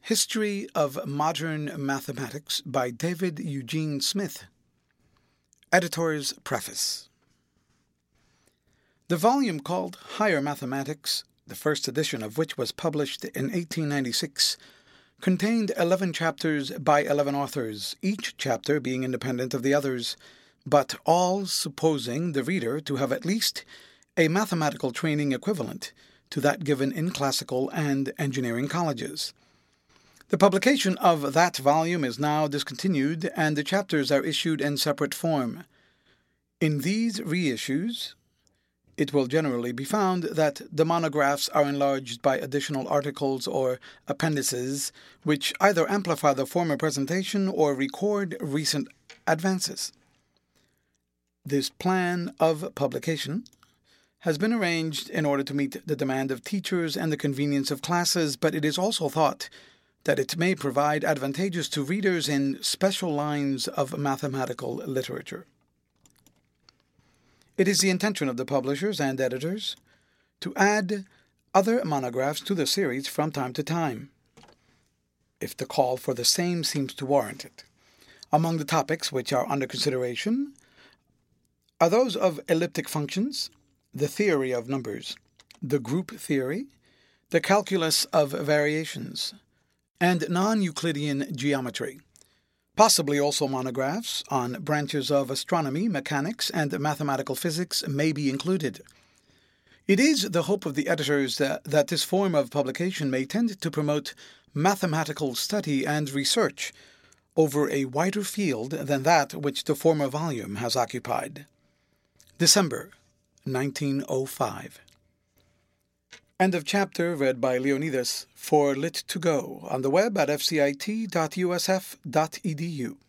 History of Modern Mathematics by David Eugene Smith. Editor's Preface. The volume called Higher Mathematics, the first edition of which was published in 1896, contained 11 chapters by 11 authors, each chapter being independent of the others, but all supposing the reader to have at least a mathematical training equivalent to that given in classical and engineering colleges. The publication of that volume is now discontinued, and the chapters are issued in separate form. In these reissues, it will generally be found that the monographs are enlarged by additional articles or appendices, which either amplify the former presentation or record recent advances. This plan of publication has been arranged in order to meet the demand of teachers and the convenience of classes, but it is also thought that it may provide advantages to readers in special lines of mathematical literature. It is the intention of the publishers and editors to add other monographs to the series from time to time, if the call for the same seems to warrant it. Among the topics which are under consideration are those of elliptic functions, the theory of numbers, the group theory, the calculus of variations, and non-Euclidean geometry. Possibly also monographs on branches of astronomy, mechanics, and mathematical physics may be included. It is the hope of the editors that this form of publication may tend to promote mathematical study and research over a wider field than that which the former volume has occupied. December 1905. End of chapter read by Leonidas for Lit2Go on the web at fcit.usf.edu.